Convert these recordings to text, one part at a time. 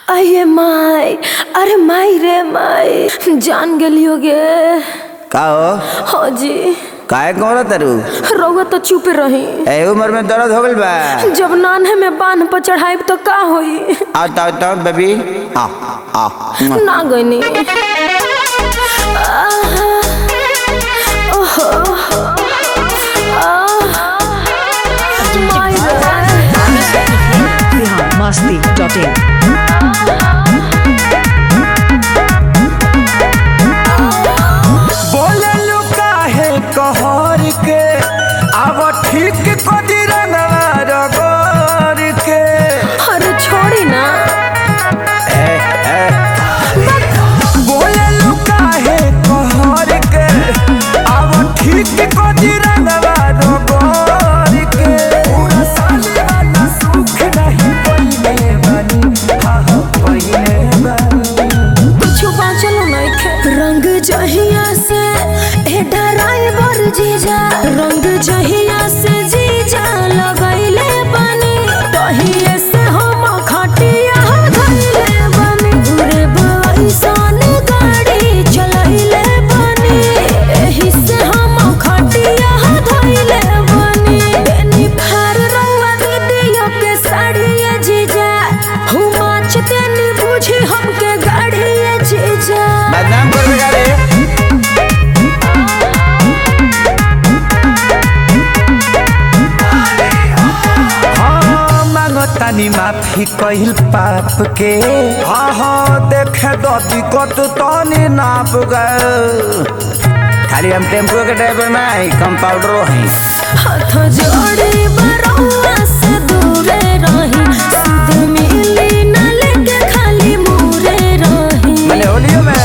अये माई, अरे माई रे माई, जान गलियो गे का हो? हाँ जी। काहे कोरा तरु? रउआ तो चुप रही। ए उम्र में दर्द हो गइल बा। जब नान्हे में बांध पर चढ़ाइब तो का होई? आओ बेबी आ आ ना गईनी। masti.in बोले लुका है कहर के अब ठीक कदी रंगवा रगोर के। अरे छोड़ी ना। बोले लुका है कहर के अब ठीक कदी रंगवा रगोर के। पूरा साली वाला सुख नहीं पहिले बनी, हाँ पहिले बनी। कुछ बाँचलो नइखे। रंग जहिया से ए ड्राइवर जीजा, रंग जहिया से जीजा लगैले बनी, तहिए से हम खटिया धइले बनी। घुरे बइसन गाड़ी चलैले बनी, एही से हम खटिया धइले बनी। बेनी फार रउआ दीदियो के साड़िए जीजा, हुमाच तेनी बुझी हमके गाड़िए जीजा। बदनाम कर बेटा रे। तानी माफी कहिल पाप के, हाँ हाँ देखे ददी कत तानी नाप गए। खाली हम टेम्पो के ड्राइवर में कंपाउंडर हैं। हाथ जोड़ी बरौआ से दूरे रही, सुध मिली न लेके खाली मुरे रही। मैंने होलियो में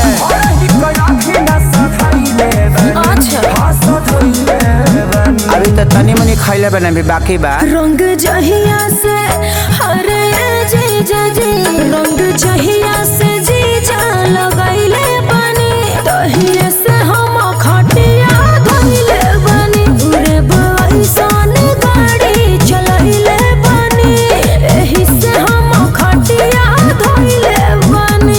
अभी तो तनी मनी खैले बने भी बाकी बा। रंग जहिया से अरे जीजा जी, रंग जहिया से जीजा लगैले बनी, तहिए से हम खटिया धइले बनी। घुरे बइसन गाड़ी चलैले बनी, एही से हम खटिया धइले बनी।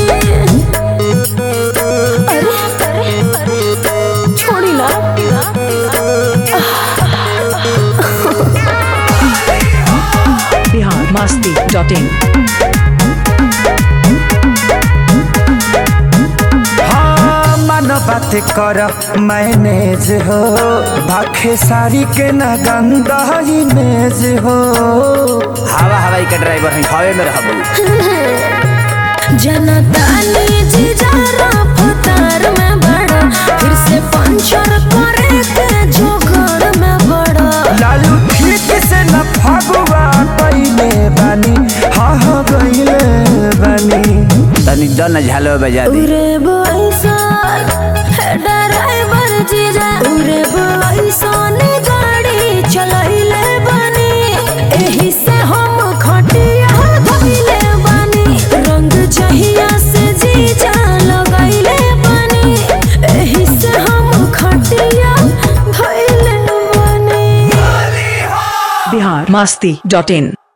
अरे छोड़ी ना। masti.in हाँ मन बात कर मैनेज हो, भाखे सारी के न गंदा इमेज हो। हवाई का ड्राइवर हैं, हवे में रहबू। जनतानी जीजा रफ्तार में बड़ा, फिर से पंचर करे के जोगर में बड़ा। लालू ठीक से न फगुआ गईले बानी, हाँ हाँ गईले बानी। तनी दन झालो बजा दे। उरे बइसन है ड्राइवर जीजा, उरे बइसन गाड़ी चलैले बनी, एही से हम खटिया धइले बनी। रंग जहिया से जीजा लगैले बनी, एही से हम खटिया धइले बनी। masti.in